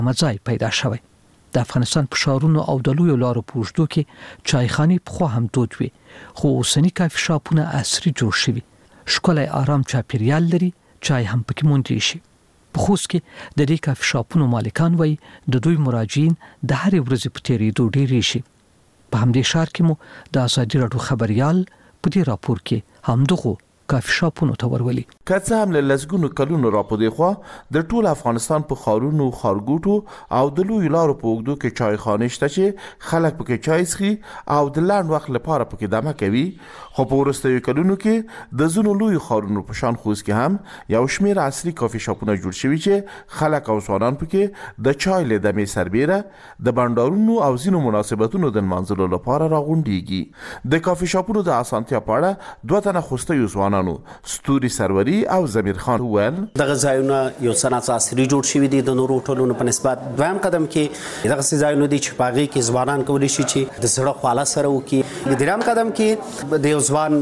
مزای پیدا شوی. د افغانستان په ښارونو او د لویو لارو په اوږدو کې چایخانې پخوا هم دود وي، خو اوسني کافي شاپونه عصري جوړ شوي، ښکلی آرام چاپیریال لري، چای هم پکې موندلی شي. په خوست کې د دې کافي شاپونو مالکان وایي د دوی مراجعین د هرې ورځې په تېرېدو ډېرې شي. په همدې ښار کې مو د ازادي راډیو خبریال په دې راپور کې همدغو کافي شاپونو ته ورولي. که څه هم له لسګونو کلونو راپدې خوا د ټول افغانستان په ښارونو، ښارګوټو او د لویو لارو په اوږدو کې چایخانې شته چې خلک پکې چای څښي او د لنډ وخت لپاره پکې دمه کوي، خو په وروستیو کلونو کې د ځینو لویو ښارونو په شان خوست کې هم یو شمېر عصري کافي شاپونه جوړ شوي چې خلک او ځوانان پکې د چای له دمې سربیره د بنډارونو او ځینو مناسبتونو د نمانځلو لپاره راغونډېږي. د کافي شاپونو د اسانتیا په اړه دوه تنه خوستیو ځوانانو ستوري سروري او زمیر خان وویل دغه ځایونه یو صنعت عصري جوړ شوي دي د نورو هوټلونو په نسبت. دویم قدم کې دغه ځایونه دي چې په هغې کې ځوانان کولی شي چې د زړه خواله سره وکړي. د دریم قدم کې د یو ځوان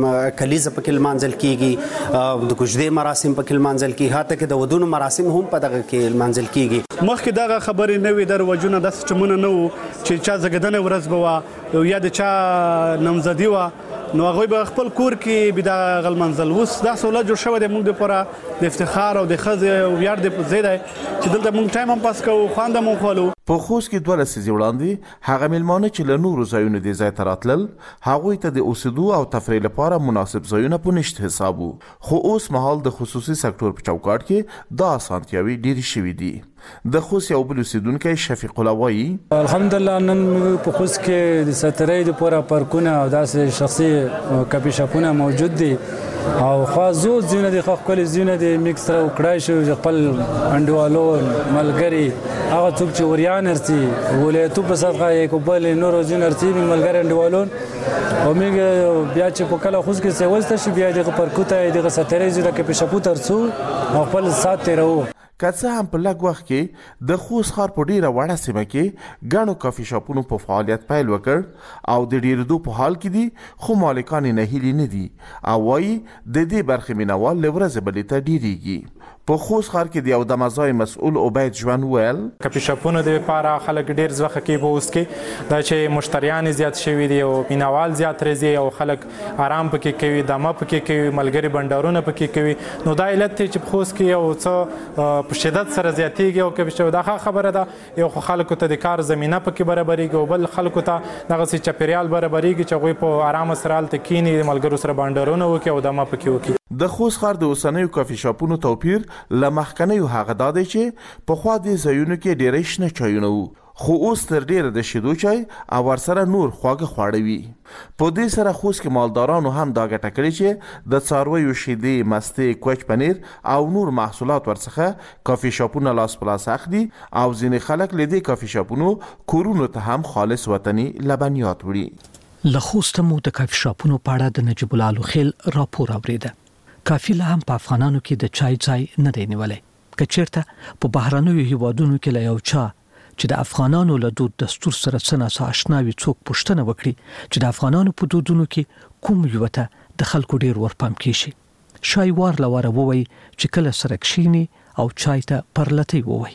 کلیزه پکې لمانځل کېږي، د کوژدې مراسم پکې لمانځل کېږي، حتی کې د ودونو مراسم هم په دغه کې لمانځل کېږي. مخکې دغه خبرې نه وي، د رواجونه داسې چمونه نه وو چې چا زیږیدنې ورځ به وه یا د چا نامزدي وه نو هغوی به خپل کور کې به دغه لمانځل. اوس دا سهولت جوړ شوی دی موږ دپاره د افتخار او د ښځې ویاړ د ځای دی چې دلته موږ ټایم هم پاس کوو، خوند هم وخولو. په خوست کې 2 لسیزې وړاندې هغه میلمانه چې له نورو ځایونو دې ځای ته راتلل هغوی ته د اوسېدو او تفریح لپاره مناسب ځایونه په نشت حساب وو، خو اوس مهال د خصوصي سکتور په چوکاټ کې دا اسانتیاوې ډېرې شوي دي. د خوست یو بل اوسېدونکی شفیق الله وایي الحمدلله نن په خوست کې د ساترۍ دپاره پارکونه او داسې شخصي کافي شاپونه موجود دي او خواځو ځایونه دي، ښه ښکلي ځایونه دي. میکس سره وکړای شو چې خپل انډیوالو ملګري هغه څوک چې وریان ارسي ولایتو په صدقه یې بل نورو ځایونه ارسي ملګري انډیوالون او موږ بیا چې په کله خوست کې سیوسته شي بیا دغه پارکو ته دغه ساترۍ ځای کې په شاپو ترڅو او خپل سات تېروو. که څه هم په لږ وخت کې د خوست ښار په ډیره وړه سیمه کې ګڼو کافي شاپونو په فعالیت پیل وکړ او د ډیرېدو په حال کې دي، خو مالکان یې نهیلي نه دي او وایي د دې برخې مینوال له ورځې بلې ته ډیریږي. په خوست ښار کې د یو دمځای مسؤل عبید ژوند ویل کافي شاپونو دپاره خلک ډېر ځوخه کوي په اوس کې دا چې مشتریان زیات شوي دي او مینوال زیات راځي او خلک آرام پکې کوي، دمه پکې کوي، ملګري بنډارونه پکې کوي. نو دا علت دی چې په خوست کې یو څه په شدت سره زیاتېږي او کافي شاپ دا ښه خبره ده. یو خو خلکو ته د کار زمینه پکې برابرېږي او بل خلکو ته دغسې چاپېریال برابرېږي چې هغوی په آرامه سره هلته کښېني، د ملګرو سره بنډارونه وکړي او دمه پکې وکړي. د خوست ښار د اوسنیو کافي شاپونو توپیر له مخکنیو هغه دا دی چې پخوا دې ځایونو کې ډېری شنه چایونه وو، خو اوس تر ډېره د شیدو چای او ورسره نور خواږه خواړه وي. په دې سره خوست کې مالدارانو هم دا ګټه کړې چې د څارویو شیدې، مستې، کوچ پنیر او نور محصولات ورڅخه کافي شاپونه لاس په لاس اخلي او ځینې خلک له دې کافي شاپونو کورونو ته هم خالص وطني لبنیات وړي. له خوسته مو د کافي شاپونو په اړه د نجیب الله لوخیل راپور اوریده. کافي لا هم په افغانانو کې د چای ځای نه دی نیولی. که چېرته په بهرنیو هیوادونو کې له یو چا چې د افغانانو له دود دستور سره څه ناڅه اشنا وي څوک پوښتنه وکړي چې د افغانانو په دودونو کې کوم یوه ته د خلکو ډېر ورپام کېږي، شای وار له واره ووایي چې کله سره کښېني او چای ته پرلتی ووایي.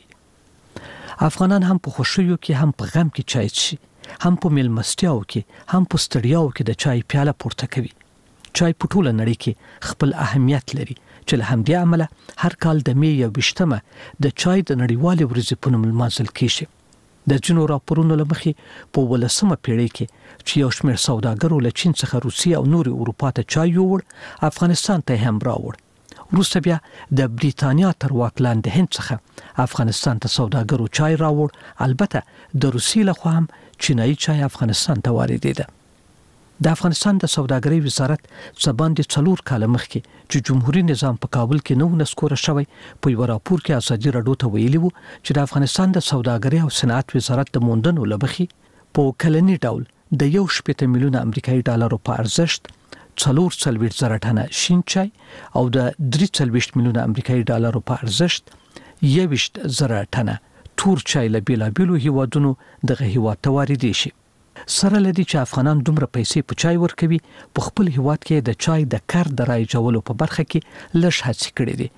افغانان هم په خوښیو کې هم په غم کې چای څښي، هم په میلمستیاو کې هم په ستړیاو کې د چای پیاله پورته کوي. چای په ټوله نړۍ کې خپل اهمیت لري چې له همدې امله هر کال د می 21 د چای د نړیوالې ورځې په نوم لمانځل کېږي. د ځینو راپورونو له مخې په 18مه پیړۍ کې چې یو شمېر سوداګرو له چین څخه روسیې او نورې اروپا ته چای یووړ، افغانستان ته هم راوړ. وروسته بیا د بریتانیا تر واک لاندې هند څخه افغانستان ته سوداګرو چای راوړ. البته د روسیې لخوا هم چینایي چای افغانستان ته واردېده. د افغانستان د سوداګرۍ وزارت څه باندې 4 کاله مخکې چې جمهوریت نظام په کابل کې نو نسکوره شوی په یو راپور کې ازادي راډیو ته ویلي وو چې د افغانستان د سوداګرۍ او صنعت وزارت د موندنو له مخې په کلنی ډول د 1.8 میلیونه امریکایي ډالرو په ارزښت 440,000 ټنه شین چای او د 340 میلیونه امریکایي ډالرو په ارزښت 21,000 ټنه تور چای له بیلابیلو هیوادونو دغه هیواد ته واردې شي. سره لدی چې افغانان دومره پیسې په چای ورکوي، په خپل هیواد کې د چای د کار د رایجولو په برخه کې لږ هڅې کړې دي.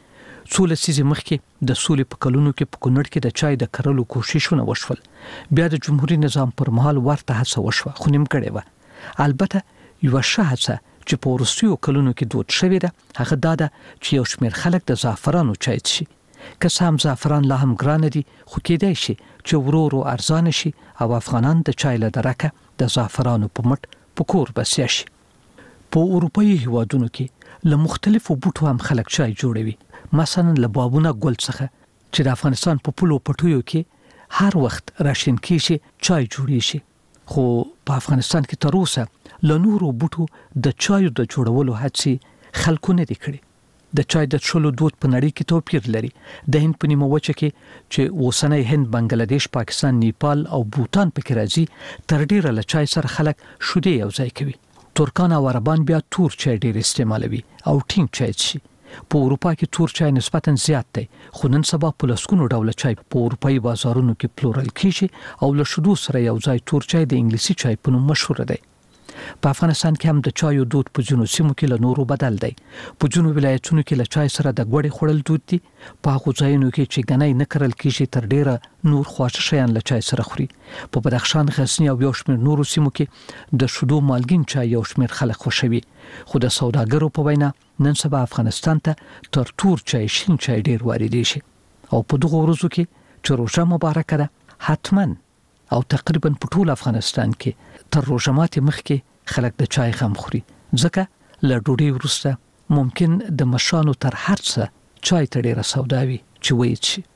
څو لسیزې مخکې د سولې په کلونو کې په کونړ کې د چای د کرلو کوششونه وشول. بیا د جمهوریت نظام پر مهال ورته هڅه وشوه خو نیمګړې وه. البته یو ښه هڅه چې په وروستیو کلونو کې دود شوې ده هغه دا ده چې یو شمېر خلک د زعفرانو چای څښي. که څه هم زعفران لا هم ګران دي خو کېدای شي چې ورو ورو ارزانه شي او افغانان د چای له درکه د زعفرانو په مټ په کور بسیا شي. په اروپایي هیوادونو کې له مختلفو بوټو هم خلک چای جوړوي. مثلا له بابونه ګل څخه چې د افغانستان په پلو پټیو کې هر وخت راشین کېږي چای جوړي شي. خو په افغانستان کې تر اوسه له نورو بوټو د چایو د جوړولو هڅې خلکو نه دي کړې. د چای د څښلو دود په نړۍ کې توپیر لري. د هند په نیمه وچه کې چې اوسنۍ هند، بنگلاديش، پاکستان، نیپال او بوتان پکې راځي تر ډیره له چای سره خلک شودې یو ځای کوي. ترکان او عربان بیا تور چای ډیر استعمالوي او ټینګ چای څښي. په اروپا کې تور چای نسبتاً زیات دی خو نن سبا په لسګونو ډوله چای په اروپایي بازارونو کې پلورل کیږي او له شودو سره یو ځای تور چای د انګلیسي چای په نوم مشهور دی. په افغانستان کې هم د چایو دود په ځینو سیمو کې له نورو بدل دی. په ځینو ولایتونو کې له چای سره د غوړي خوړل دود دي. په هغو ځایونو کې چې غنۍ نه کرل کیږي تر ډیره نور خواږه شیان له چای سره خوري. په بدخشان، غزنی او یو شمېر نورو سیمو کې د شودو مالګین چای یو شمېر خلک خوښوي. خو د سوداګرو په وینا نن سبا افغانستان ته تر تور چای شین چای ډیر واردېږي شي. او په دغه ورځو کې چې روژه مبارکه ده حتماً او تقریبا په ټول افغانستان کې تر روژه ماتې مخکې خلک د چای غم خوري. ځکه له ډوډۍ وروسته ممکن د مشانو تر هر څه چای ته ډیره سودا وي چې ویل شي.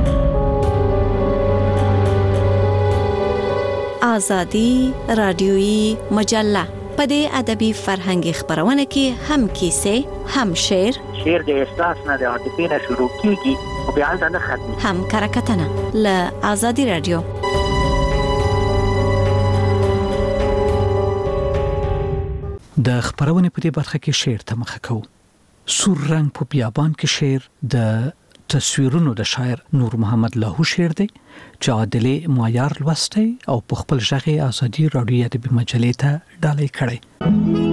آزادی رادیویی مجله په دې ادبي فرهنګي خبرونه کې هم کیسې، هم شعر د احساس نه د عاطفې نه شروع کیږي او بیا نه ختمي، هم کرکټنه له آزادی رادیو. د خبرونه په دې برخه کې شعر ته مخه کوو. سور رنگ په بیابان کې شعر د تصویرونو د شاعر نور محمد لاهو شعر دی چې عادلې معیار لوستی او په خپل ژغې آزادي رادیو ادبي مجلې ته ډالۍ کړی.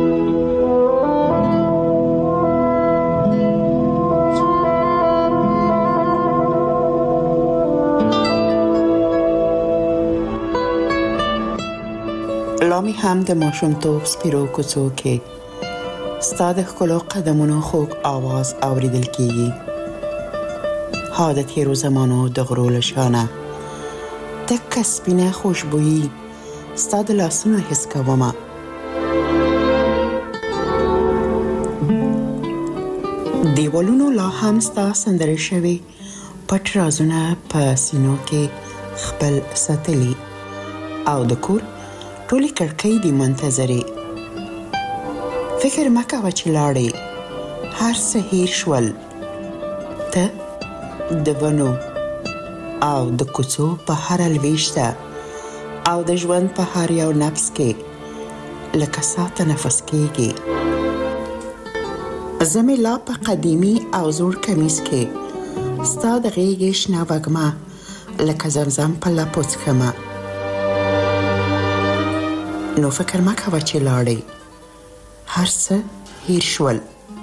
لامی هم د ماشومتوب سپیرو کوڅو کې ستا د ښکلو قدمونو خوږ آواز اوریدل کیږي. ها د تیرو زمانو د غرو له شانه تکه سپینه خوشبویي ستا د لاسونو حس کومه. دیوالونو لا هم ستا سندرې شوي پټ رازونه په سینو کې خپل ساتلي او د کور ټولې کړکۍ دې منتظرې. فکر مه کوه چې لاړې هر څه هیر شول. ته د ونو او د کوڅو په هر لویشته او د ژوند په هر یو نفس کې لکه ساته نفس کېږي. زمې لا په قدیمي او زوړ کمیس کې ستا د غېږې شنه وږمه لکه زمزم په لپو څښمه. نو فکر مه کوه چې لاړې هر څه هیر شول.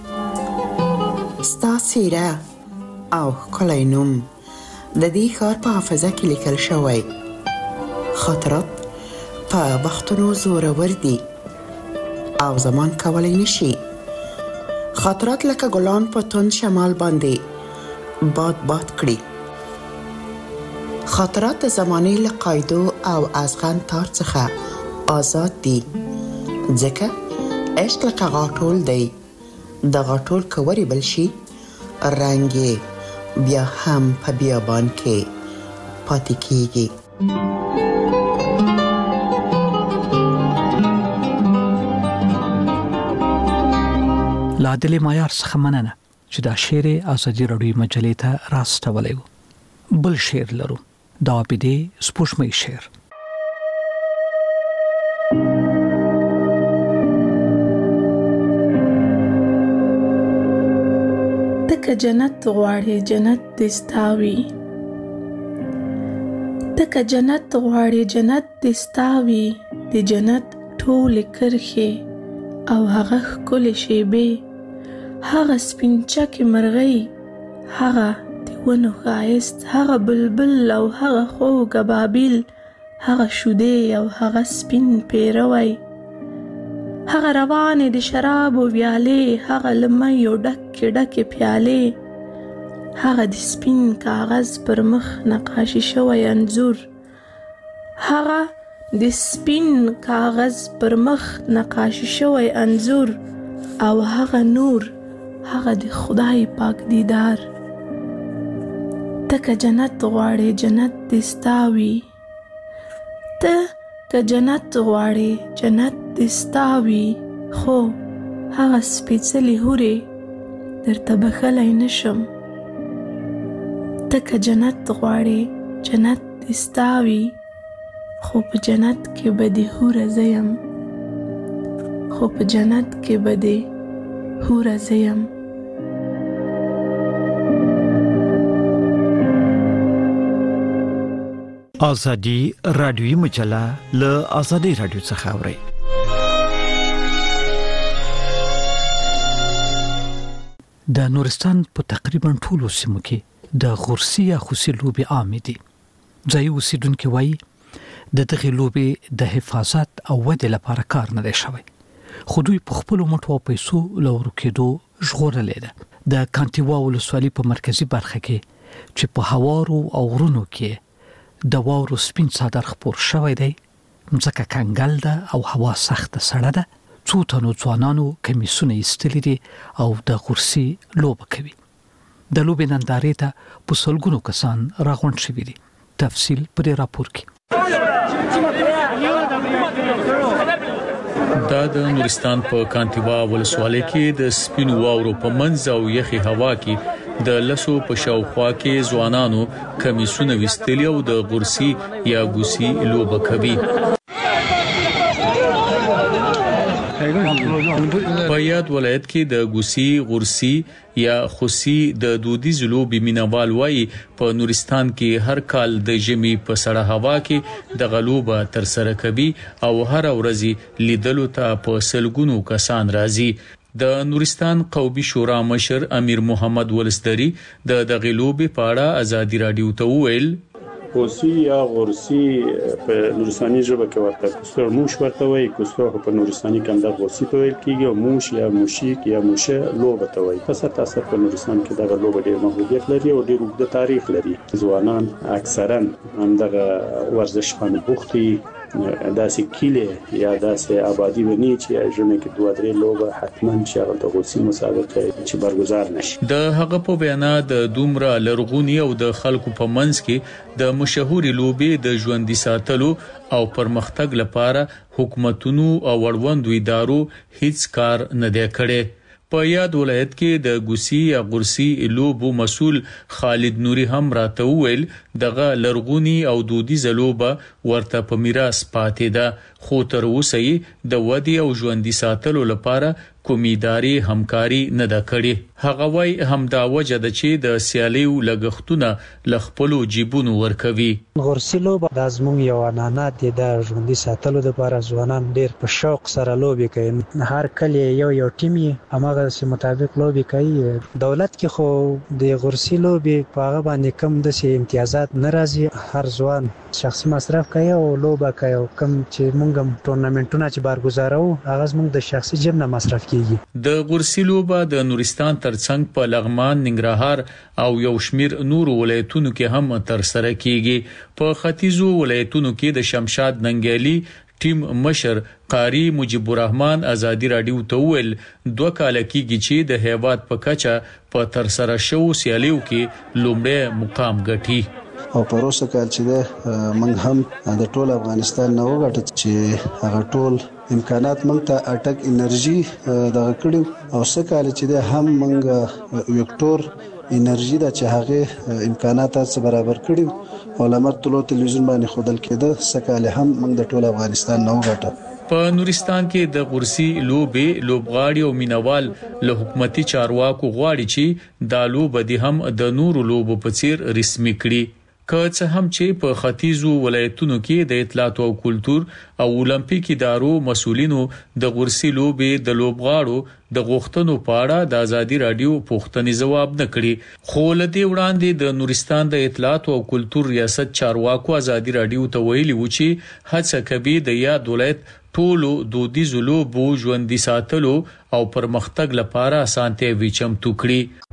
ستا څېره او ښکلی نوم د دې ښار په حافظه کې لیکل شوی. خاطرات په وختونو زورور دي او زمان کولی نشي. خاطرات لکه ګلان په توند شمال باندې باد کړي. خاطرات د زمانې له قاعدو او ازغن تار څخه آزاد دي. ځکه عشق لکه غاټول دی. د غاټول که وریبل شي رنګ یې بیا هم په بیابان کې پاتې کیږي. له عادلې معیار څخه مننه چې دا شعر آزادي رادیو مجلې ته راستولی و. بل شعر لرو، د عابدې سپوږمۍ شعر. تکه جنت غواړي جنت دستاوي، تکه جنت غواړي جنت دستاوي، د جنت ټول کرخي او هغه ښکلې شیبې، هغه سپینچکې مرغۍ هغه د ونو ښایست، هغه بلبل او هغه خوږ ابابیل، هغه شودې او هغه سپین پیروی، هغه روانې د شرابو ویالې، هغه له میو ډکې ډکې پیالې، هغه د سپین کاغذ پر مخ نقاشي شوی انځور، هغه د سپین کاغذ پر مخ نقاشي شوی انځور، او هغه نور، هغه د خدای پاک دیدار. ته که جنت غواړې جنت دې ستا وي، ته که جنت غواړې جنت دې ستا وي، خو هغه سپېڅلې حورې درته بښلی نشم. ته که جنت غواړې جنت دې ستا وي، خو په جنت کې به دې حوره زه یم، خو په جنت کې به دې حوره زه یم. آزادی رادیویی مجله له آزادی رادیو څخه اورئ. د نورستان په تقریبا ټولو سیمو کې د غورسي یا خوسي لوبې عامې دي. ځایي اوسیدونکي وایي د دغې لوبې د حفاظت او ودې لپاره کار نه دی شوی، خو دوی په خپلو مټو او پیسو له ورکېدو ژغورلې ده. د کانټیوا ولسوالۍ په مرکزي برخه کې چې په هوارو او غرونو کې د واورو سپین څادر خپور شوی دی، ځکه کنګل ده او هوا سخته سړه ده. څو تنو ځوانانو کمیسونه ایستلي دي او د غورسي لوبه کوي. د لوبې نندارې ته په سلګونو کسان راغونډ شوي دي. تفصیل په دې راپور کې. دا د نورستان په کانټیوا ولسوالۍ کې د سپینو واورو په منځ او یخي هوا کې د لسو په شاوخوا کې ځوانانو کمیسونه وستلي او د غورسي یا ګوسي لوبه کوي. په یاد ولایت کې د ګوسي، غورسي یا خوسي د دودیز لوبې مینوال وایي په نورستان کې هر کال د ژمي په سړه هوا کې د غلوبه تر سره کوي او هر ورځ لیدلو ته په سلګونو کسان راځي. د نورستان قومي شورا مشر امیر محمد ولسدری د دغه لوبې په اړه آزادی رادیو ته وویل: خوسي یا غورسي په نورستاني ژبه کې ورته کوسر موش ورته وایي، کوسر په نورستاني کې د غورسي په ویل کېږي، او موش یا موشیک یا موشه لوبه ته وایي. پس تاسو په نورستان کې دغه لوبه ډېر محبوبیت لري او ډېر اوږد تاریخ لري. ځوانان اکثرا همدغه ورزش باندې بوخت دي. داسې کیله یا داسې آبادی ونی چې ژمه کې دوه درې لوبه حتما چې هغه د غوسي مسابقه چې برگزار نشي. د هغه په بیان د دومره لرغونی او د خلکو په منځ کې د مشهوري لوبې د ژوندۍ ساتلو او پرمختګ لپاره حکومتونو او وړوندو ادارو هیڅ کار نه دی کړی. په یاد ولایت کې د ګوسي یا غورسي لوبو مسؤل خالد نوري هم راته وویل دغه لرغونی او دودیزه لوبه ورته په میراث پاتې ده، خو تر اوسه د ودې او ژوندۍ ساتلو لپاره کومې ادارې همکاري نه ده کړې. هغه وايي همدا وجه ده چې د سیالیو لګښتونه له خپلو جیبونو ورکوي. غورسي لوبه د زموږ یو عنعنه ده، د ژوندۍ ساتلو لپاره ځوانان ډېر په شوق سره لوبې کوي. هر کله یو ټیم همغه مطابق لوبې کوي. دولت کې خو د غورسي لوبې په هغه باندې کم د امتیازات ناراضي، هر ځوان شخصي مصرف کوي او لوبه کوي، او کم چې موږ ټورنمنټونه چې برگزارو هغه موږ د شخصي جیب نه مصرف کیږي. د غورسي لوبه د نورستان ترڅنګ په لغمان، ننګرهار او یو شمیر نور ولایتونو کې هم تر سره کیږي. په ختیځو ولایتونو کې د شمشاد ننګیالي ټیم مشر قاری مجيب الرحمن آزادی رادیو ته ویل 2 کال کېږي چې د هیواد په کچه په تر سره شو سیالیو کې لومړی مقام ګټي. او پروسه کال چې ده موږ هم د ټول افغانستان نه وګټل چې هغه ټول امکانات موږ ته اټک انرژي دغه کړو، او څه کال چې ده هم موږ وکټور انرژي د چې هغه امکانات سره برابر کړو او لمر طلوع تلویزیون باندې خودل کېده. څه کال هم موږ د ټول افغانستان نه وګټل. په نورستان کې د غورسي لوبې لوبغاړي او مینوال له حکومتي چارواکو غواړي چې دا لوبه د هم د نورو لوبو په څیر رسمي کړي. که څه هم چې په ختیځو ولایتونو کې د اطلاعات او کلچر او اولمپیک ادارو مسؤلینو د غورسي لوبې د لوبغاړو د غوښتنو په اړه د ازادي رادیو پوښتنې جواب نه کړي، خو لدی وړاندې د نورستان د اطلاعات او کلچر ریاست چارواکو ازادي رادیو ته ویلي و چې هڅه کوي د یاد ولایت ټولو دودیزو لوبو ژوندۍ ساتلو او پرمختګ لپاره اسانتیاوي چمتو کړي.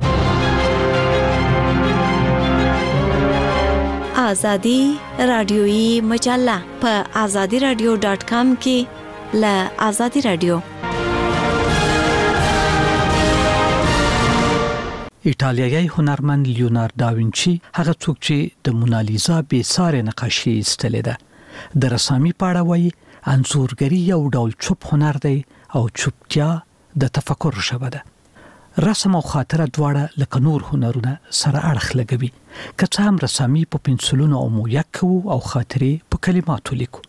آزادی رادیویی مجله په azadiradio.com کې له آزادی رادیو. ایټالیایی هنرمند لیوناردو داوینچی هغه څوک چې د مونالیزا بې ساري نقاشي ایستلې ده د رسامي په اړه وایي انځورګری یو ډول چوپ هنر دی او چوپتیا د تفکر ژبه ده. رسم او خاطره دواړه لکه نور هنرونه سره اړخ لګوي، که څه هم رسامي په پنسلونو او مویک کوو او خاطرې په کلماتو لیکو.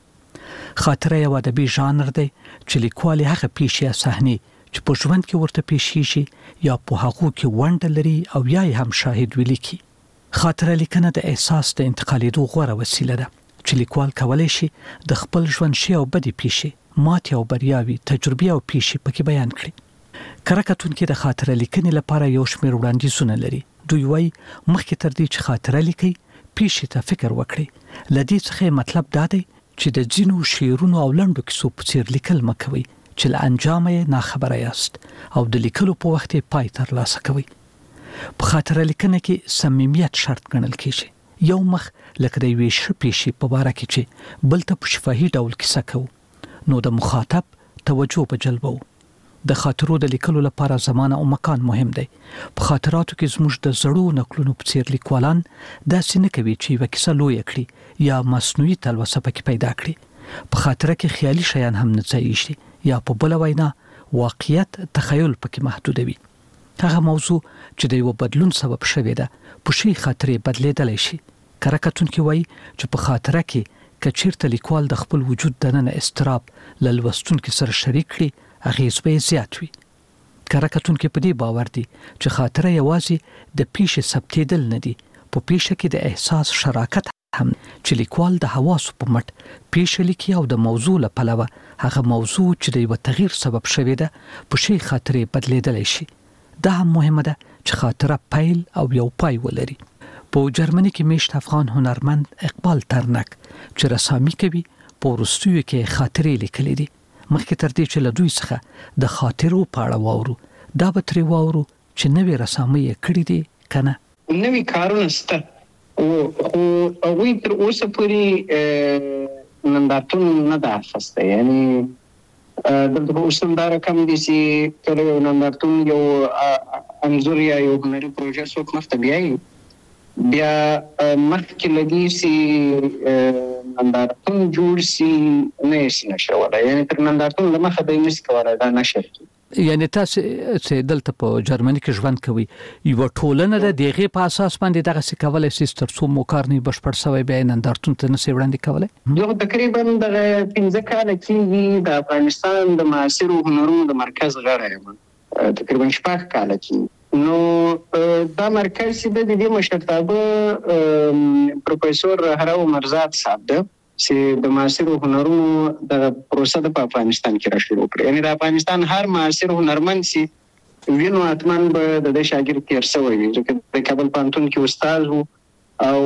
خاطره یو ادبي ژانر دی چې لیکوال هغه پیښې یا صحنې چې په ژوند کې ورته پیښیږي یا په هغه کې ونډه لري او یا هم شاهد ولیکي. خاطره لیکنه د احساس د انتقالېدو غوره وسیله ده چې لیکوال کولای شي د خپل ژوند شی او بدی پیښې، ماتې او بریاوي، تجربې او پیښې پکې بیان کړي. کارکتونکو د خاطره لیکنې لپاره یو شمېر وړاندیزونه لري. دوی وایي مخکې تر دې چې خاطره لیکي پیښې ته فکر وکړي. لدې څخه مطلب دا دی چې د ځینو شعرونو او لنډو کیسو په څیر لیکل مکوي چې له انجامه نه خبره یاست او د لیکلو په وخت پای تر لاسه کوي. په خاطره لیکنه کې صمیمیت شرط ګڼل کیږي. یو مخ لکه د یوې شپې په باره کې چې بل ته په شفاهي ډول کیسه کوو نو د مخاطب توجه به جلبو. د خاطرو د لیکلو لپاره زمانه او مکان مهم دی. په خاطراتو کې زموږ د زړو نقلونو په څیر لیکوالان داسې نه کوي چې یوه کیسه لویه کړي یا مصنوعي تلوسه پکې پیدا کړي. په خاطره کې خیالي شیان هم نه ځایږي یا په بل وینا واقعیت تخیل پکې محدودوي. هغه موضوع چې د یو بدلون سبب شوی ده په شي خاطرې بدلیدلی شي. کارکتونکو وایي چې په خاطره کې کچیرته لیکوال د خپل وجود دننه استراب لوستونکو سره شریک کړي اغیز به زیات وي. کارکتونکو په دې باور دي چې خاطره یوازې د پیښې ثبتېدل نه دي، په پیښه کې د احساس شراکت هم چې لیکوال د حواسو په مټ پیښه لیکي او د موضوع له پلوه هغه موضوع چې د یو تغییر سبب شوی ده په شي خاطرې بدلیدلی شي. دا هم مهمه ده چې خاطره پیل او یو پای ولري. په جرمني کې میشت افغان هنرمند اقبال ترنک چې رسامي کوي په وروستیو کې خاطرې لیکلې دي. مخکې تر دې چې له دوی څخه د خاطرو په اړه واورو، دا به ترې واورو چې نوې رسامي یې کړې دي که نه. نوې کارونه شته خو هغوی تر اوسه پورې نندارتون نه ده اخیستی. یعنې دلته په اوس هم دا رقم دي چې کله یو نندارتون یو انځور یا یو هنري پروژه څوک مخته بیایي، بیا مخکې له دې چې نندارتون جوړ سي نه یې شي نشرولی. یعنې تر نندارتون له مخه دی نشي کولی دا نشر کړي. یعنی تاسو چې دلته په جرمني کې ژوند کوي یو ټولنه د دغه په اساس باندې دغه څه کولای شي تر څو مو کار نه بشپړ شوی به نندارتون ته نشي وړاندې کولای. یو تقریبا د 15 کال کې د افغانستان د معاصرو هنرونو د مرکز غړی یم، تقریبا 6 کال کې. نو دا مرکز چې د دې مشرتابه پروفیسور هراو مرزاد صاحب ده چې د معاصرو هنرونو د پروسه په افغانستان کې را شروع کړې. یعنې د افغانستان هر معاصر هنرمند چې وینو حتماً به د دې شاګرد تېر شوی وي، ځکه د کابل پوهنتون کې استاد و او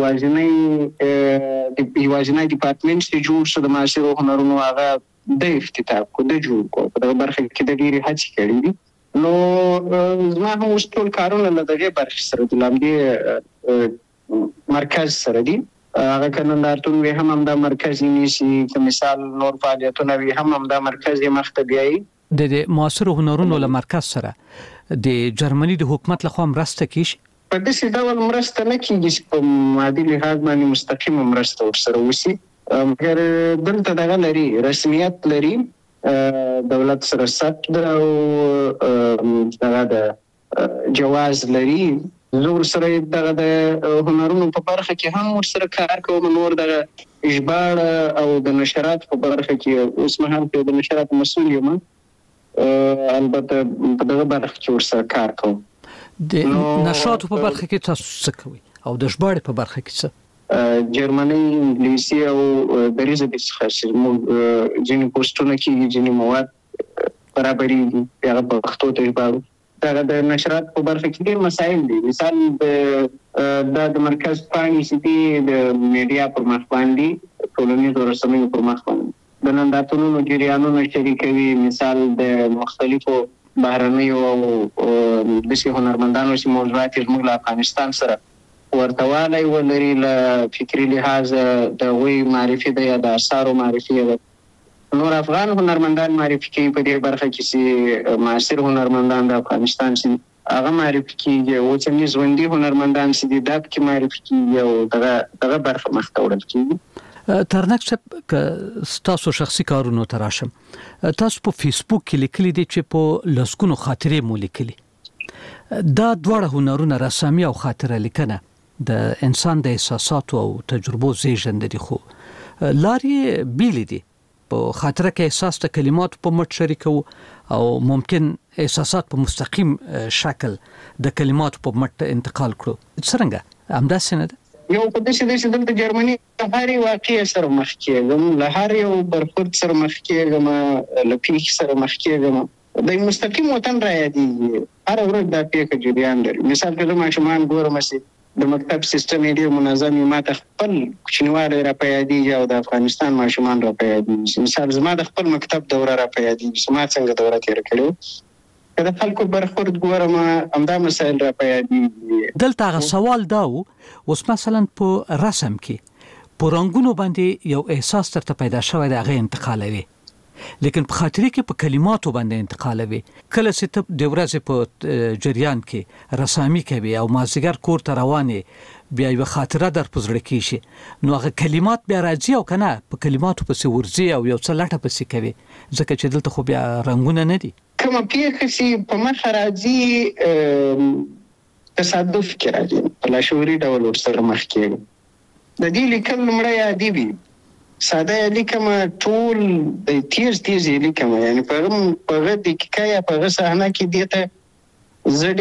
یوازینی ډیپارټمنټ چې جوړ شو د معاصرو هنرونو هغه د افتتاح کو د جوړ کو په دغه برخه کې د ډېرې هڅې کړې دي. نو زما هم اوس ټول کارونه له دغې برخې سره د لامدې مرکز سره دي. هغه که نندارتون وي هم همدا مرکز یې نیسي، که مثال نور فعالیتونه وي هم همدا مرکز یې مخته بیایي. د معاصرو هنرونو له مرکز سره د جرمني د حکومت لخوا مرسته کیږي؟ په داسې ډول مرسته نه کیږي چې په مادي لحاظ باندې مستقیمه مرسته ورسره وشي، مګر دلته دغه لري، رسمیت لري، دولت سره ثبت ده او دغه د جواز لري. زه ورسره دغه د هنرونو په برخه کې هم ورسره کار کوم. نور دغه ژباړه او د نشرات په برخه کې اوس مهال د نشرات مسؤل یم، البته په دغه برخه کې ورسره کار کوم. د نشراتو په برخه کې تاسو څه کوئ او د ژباړې په برخه کې څه؟ جرمني انګلیسي او دریزه د څخه ځینې پوسټونه کېږي ځینې مواد برابرېږي هغه په پښتو ته ژباړو دا د نشرات په برخه کې ډېر مسایل دي مثال د مرکز پاڼې چې دي د میډیا پر مخ باندې ټولنیزو رسنیو پر مخ باندې د نندارتونونو جریانونه شریکوي مثال د مختلفو بهرنیو او داسې هنرمندانو چې موضوعات یې زموږ له افغانستان سره ورته ولري له فکري لحاظ د هغوی معرفي ده یا د اثارو معرفي ده نور افغان هنرمندان معرفي کوي په دې برخه کې چې معاصر هنرمندان د افغانستان چې هغه معرفي کېږي اوسني ژوندي هنرمندان چې دي دا پکې معرفي کېږي او دغه برخه مخ ته وړل کېږي. ترنک صاحب که ستاسو شخصي کارونو ته راشم تاسو په فیسبوک کې لیکلي دي چې په لسګونو خاطرې مو لیکلي دا دواړه هنرونه رسامي او خاطره لیکنه د انسان د احساساتو او تجربو زیږنده دي خو لارې بیلې دي په خاطره کې احساس د کلماتو په مټ شریکو او ممکن احساسات په مستقیم شکل د کلماتو په مټ انتقال کړو څنګه همداسې نه ده یو په دې دلته جرمني هر واقعي سره مخ کېږم له هر یو برخورد سره مخ کېږم له پیښې سره مخ کېږم د مستقیم وطن را یادېږي هر ورځ دا پیښه جریان لري مثال کله ماشومان ګورم چې د مکتب سیستم یې ډېر منظم وي ما ته خپل کوچنیوالی را په یادېږي او د افغانستان ماشومان را په یادېږي مثال زما د خپل مکتب دوره را په یادېږي چې ما څنګه دوره تېره کړې که د خلکو برخورد ګورم همدا مسایل را په یادېږي. دلته هغه سوال دا و اوس مثلا په رسم کې په رنګونو باندې یو احساس درته پیدا شوی دی هغه انتقالوي لیکن په خاطرې کې په کلماتو باندې انتقالوي کله چې ته د ورځې په جریان کې رسامي کوي او مازدیګر کور ته روانې بیا یو خاطره در په زړه کې شي نو هغه کلمات بیا راځي او کنه په کلماتو پسې ورځي او یو څه لټه پسې کوي ځکه چې دلته خو بیا رنګونه نه دي کومه پیښه چې په مخه راځي تصادف کې راځي په لاشعوري ډول ورسره مخ کېږي د دې لیکل لومړی عادي وي ساده لیکم ټول د تیز لیکم یعنی په هغه دقیقه یا په هغه صحنه کې دیته زه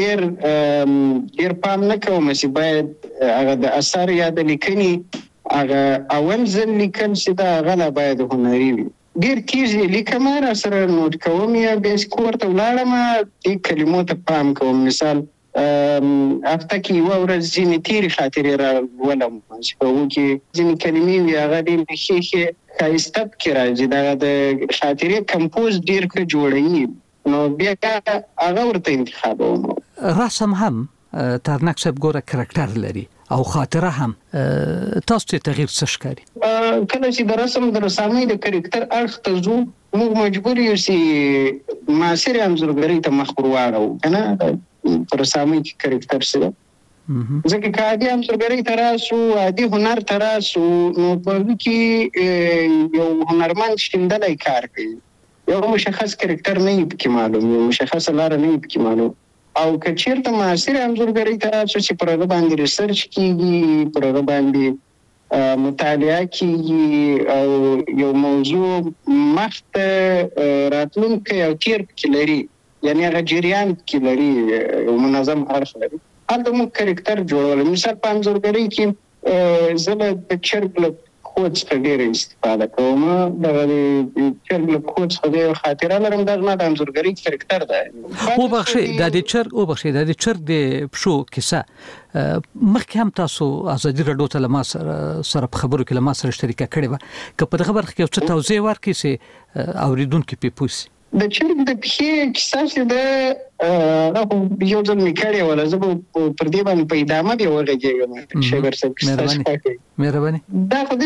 ډېر پام نه کوم چې باید هغه د اثر یا د لیکنې هغه اول ځل لیکل چې دا هغه لا باید هنري وي ډېر تیز لیکم را سره نوټ کوم یا بیا کور ته ولاړم دې کلمو ته پام کوم مثال هفته کې یوه ورځ ځینې تېرې خاطرې را ولم چې په هغو کې ځینې کلمې وي هغه ډېرې ښې ښایسته پکې راځي دغه د خاطرې کمپوز ډېر ښه جوړوي نو بیا هغه ورته انتخابوم. رسم هم ترنک صاحب ګوره کرکټر لري او خاطره هم تاسو ته تغییر څه ښکاري؟ کله چې د رسم د رسامۍ د کرکټر اړخ ته ځو موږ مجبور یو چې معاصرې انځورګرۍ ته مخ ور واړوو که نه په رسامۍ کې کرکټر سره ځکه که عادي انځورګرۍ ته راسو عادي هنر ته راسو نو په هغې کې یو هنرمند شیندلی کار کوي یو مشخص کرکټر نه یې پکې معلوم یو مشخصه لاره نه یې پکې معلوم او که چېرته معاصرې انځورګرۍ ته راسو چې پر هغه باندې ریسرچ کېږي پر هغه باندې مطالعه کېږي او یو موضوع مخ ته راتلونکی او تیر پکې لري یعنی هغه جریان کې لري یو منظم اړخ لري هلته موږ کرکټر جوړولی مثال په انځورګرۍ کې زه د چرګ له پښو څخه ډېره استفاده کوم دغه د چرګ له پښو څخه د یو خاطره لرم دا زما د انځورګرۍ کرکټر دی. وبخښئ دا د چرګ د پښو کیسه مخکې هم تاسو ازادي راډیو ته له ما سره په خبرو کې له ما سره شریکه کړې وه که په دغه برخه کې یو څه توضیح ورکړئ چې اورېدونکي پرې پوه سي. د چرګ د پښې کیسه چې ده هغه یو ځل مې کړې وله زه به پر دې باندې په ادامه بیا وغږېږم شیبر صاحب کیسه شپه کوي مهرباني دا خو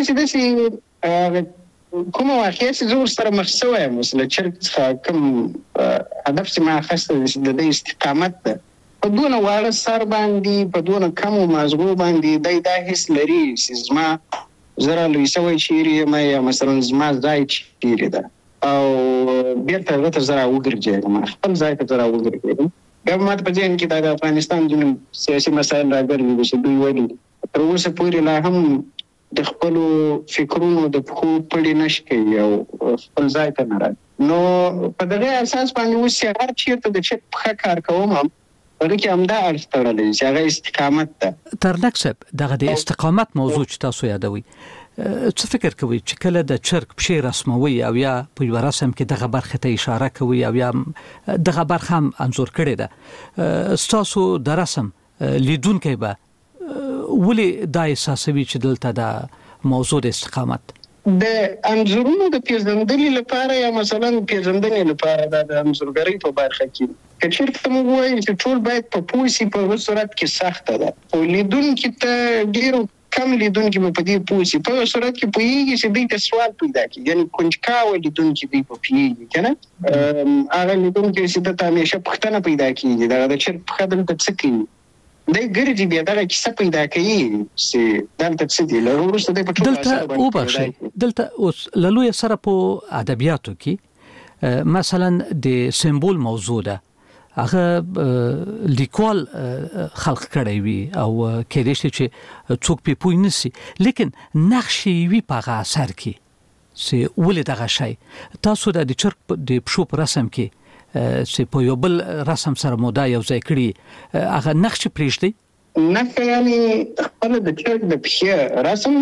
داسې کومه واقعه چې زه ورسره مخ شوی یم اوس له چرګ څخه کوم هدف چې ما اخیستی د دې استقامت ده په دونه واړه سر باندې په دونه کمو مازغو باندې دی دا حس لري چې زما زه را لوی شوی چیرې یم یا مثلا زما ځای چیرې ده او بیرته هغه ته زه را وګرځېږم خپل ځای ته زه را وګرځېږم بیا به ماته په ذهن کې دا د افغانستان ځینې سیاسي مسایل راګرځي چې دوی ولې تر اوسه پورې لا هم د خپلو فکرونو د پښو پړې نشي کوي او خپل ځای ته نه راځي نو په دغه اساس باندې اوس چې هر چېرته د چرګ پښه کار کوم ورکه همدا اړخ تړلی چې هغه استقامت ده. ترنک صاحب دغه د استقامت موضوع چې تاسو یادوي څه فکر کوي چې کله د چرګ پښې رسموي او یا په یو رسم کې دغه برخه ته اشاره کوي او یا دغه برخه هم انځور کړي ده تاسو د رسم لیدونکو به ولې دا احساسوي چې دلته د موضوع د استقامت د انځورونو د پیژندنې لپاره یا مثلا پیژندنې لپاره د انځورګرۍ په برخه کې کچېرته موږ وایو چې ټول باید په پوسی په صورت کې سخته ده او لیدونکو ته ډیرو کم لیدونکو په دې پوسی په صورت کې پوهیږي چې دوی ته سوال پیدا کوي یعنی کنجکاوه لیدونکو دوی په پیږي کنه هغه لیدونکو چې د همیشه پوښتنه پیدا کیږي دا د چر په خدمت څه کوي د ګرځي بیا دا کیسه پیدا کوي چې دلته څه دی له ورسته د پټو او بخښي دلته اوس لوی سره په ادبیاتو کې مثلا د سمبول موضوع ده هغه لیکوال خلق کړی وي او کېدای شي چې څوک په پوی نسی لیکن نقشې وی په اثر کې چې ولې دغه شی تاسو د چرګ د پښو په رسم کې چې په یو بل رسم سره مودا یو ځای کړی هغه نقش پرېږدي نه یعنی خپل د چرګ د پښې رسم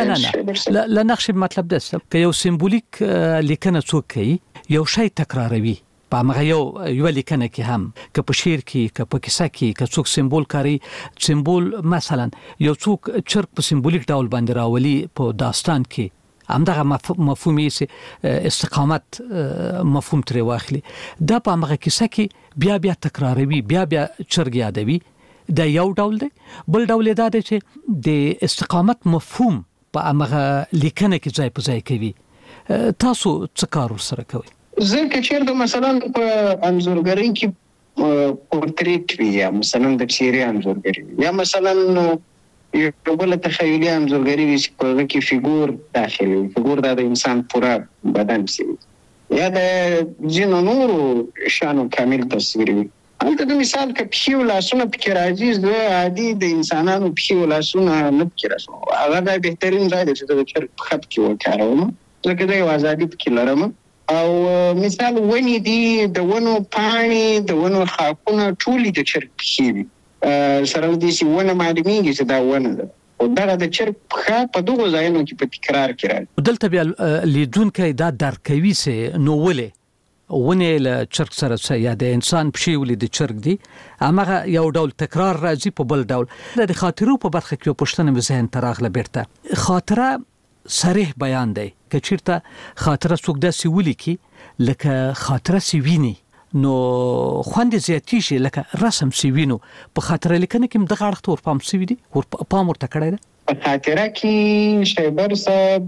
نه نقش مطلب ده چې یو سمبولیک لیکنه څوک کوي یو شی تکراروي په هغه یو لیکنه کې هم که په شعر کې که په کیسه کې که څوک سمبول کاری سمبول مثلا یو څوک چرګ په سمبولیک ډول باندې راولي په داستان کې همدغه مفهومي استقامت مفهوم تر واخلي دا په هغه کیسه کې بیا تکراروي بیا چرګ یادوي دا یو ډول دی بل ډول دا دی چې د استقامت مفهوم په هغه لیکنه کې ځای په ځای کوي تاسو څه کار سره کوي زه کچېرته مثلا په انځورګرۍ کې پورتریټ وي یا مثلا د چیرې انځورګرۍ یا مثلا یو بل تخیلي انځورګرۍ وي چې په هغه کې فیګور داخلي فیګور د انسان پورا بدن سي یا د جنو نورو شانو کامل تصویر وي هلته د مثال کې پښې او لاسونه پکې راځي زه عادي د انسانانو پښې او لاسونه نه پکې راځم هغه د بهترین ځای دی چې د چرګ په خط کې وکاروم ځکه دا یو ازادي پکې لرم او مثال ونی دی د ونو پاڼې د ونو خاپونه ټول د چرګ پښې وي سره دې چې ونه معلومیږي چې دا ونه ده او دا د چرګ پښه په دغه ځایونو کې په تکرار کې راځي دلته بیا لیدونکو دا درک کوي چې نو ولې ونه له چرګ سره یا د انسان پښې ولې د چرګ دی هغه یو ډول تکرار راځي په بل ډول د خاطرو په برخه کې پښتنه ذهن تراغله بیرته خاطره صریح بیان دی که چیرته خاطره څوک داسې ولیکي لکه خاطره سی ویني نو خوند زیاتی شي لکه رسم سی وینو په خاطره لیکنه کې دغه اړخ تور پام سی وي ور پام ورته کړی ده په خاطره کې شیبر صاحب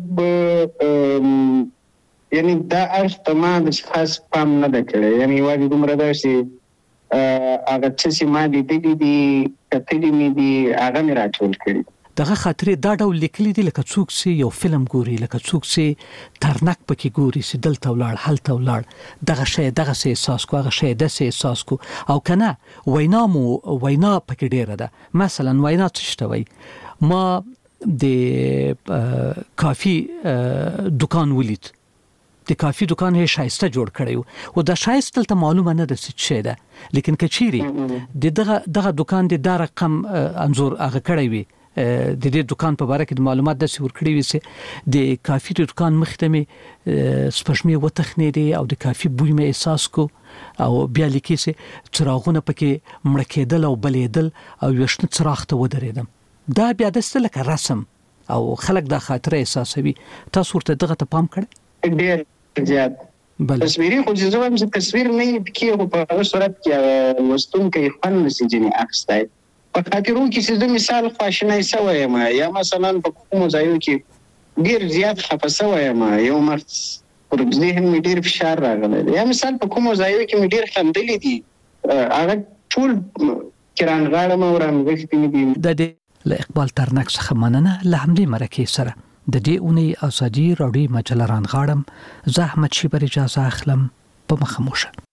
یعنی دا اړخ ته ما د خاص پام نه ده کړی یعنی واجب دومره ده چې هغه چې ما لیدلي دي کتلي مې دي هغه مې راټول کړي دغه خاطرې دا ډول لیکلي دي لکه څوک چې یو فلم ګوري لکه څوک چې ترنک پکې ګوري چې دلته ولاړ هلته ولاړ دغه شی دغه سه احساس کو هغه شی د سه احساس کو او کنه وینا پکې ډیره ده مثلا وینا څه شتوي ما د کافي دکان ولید د کافي دکان هي شایسته جوړ کړی او دا شایسته ته معلومه نه ده څه ده لیکن کچيري دغه دکان د رقم انزور هغه کړی وي د دې دکان په اړه کې معلومات د څور کړی وي چې د کافي دکان مختمه سپشمه وتخنې دي او د کافي بوی مې احساس کو او بیا لیکي چې چراغونه پکې مړکېدل او بلېدل او وښنه چراغ ته ودرېدم دا بیا د ستلک رسم او خلک د خاطره احساسوي تاسو ورته دغه ته پام کړئ ډېر زیات تصویري خو ځوام چې تصویر نه پکې په صورت کې وستون کې فن نسجني اخستای په خاطرو کې چې مثال خواشنای سوی ما یا مثلا په کوم ځای کې ډیر زیات خفه سوی ما یو مرت پر ذهن مې ډیر فشار راغلی یا مثال په کوم ځای کې مې ډیر خندلې دي هغه ټول کرانغاړه مې ورانغښتې دي د اقبال ترنک څخه مننه له همدې مرکې سره د دې اونۍ ازادي راډیو مجله رانغاړم زحمت شي بر اجازه اخلم په مخموشه